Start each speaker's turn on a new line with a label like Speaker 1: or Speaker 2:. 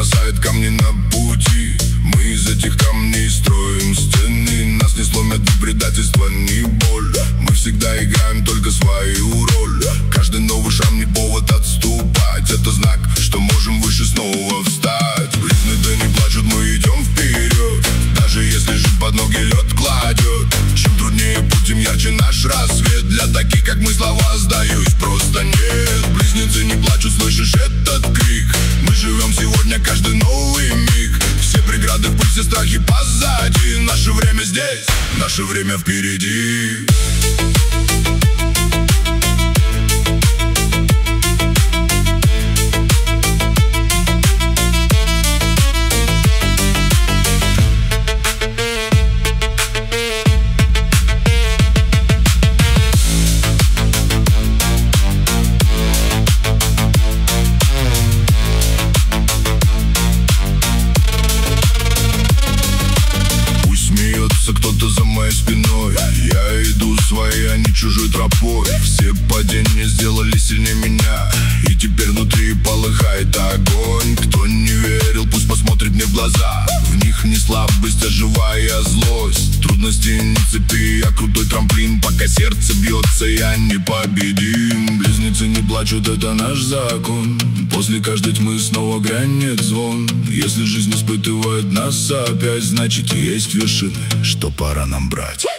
Speaker 1: бросает камни на пути. Мы из этих камней строим стены. Нас не сломят ни предательство, ни боль. Мы всегда играем только свою роль. Каждый новый шаг не повод отступать. Это знак, что можем выше снова встать. Близнецы не плачут, мы идем вперед. Даже если жизнь под ноги лед кладет. Чем труднее путь, тем ярче наш рассвет. Для таких, как мы, слова сдаюсь просто нет. Близнецы не плачут, слышишь этот крик? Мы живем сегодня, каждый новый миг. Все преграды в пыль, все страхи позади. Наше время здесь, наше время впереди. Кто-то за моей спиной. Я иду своей, а не чужой тропой. Все падения сделали сильнее меня. И теперь внутри полыхает огонь. Кто не верил, пусть посмотрит мне в глаза. В них не слабость, а живая злость. Трудности не цепи, а крутой трамплин. Пока сердце бьется, я непобедим. Близнецы не плачут, это наш закон. После каждой тьмы снова грянет звон. Если жизнь испытывает нас опять, значит есть вершины, что пора нам брать.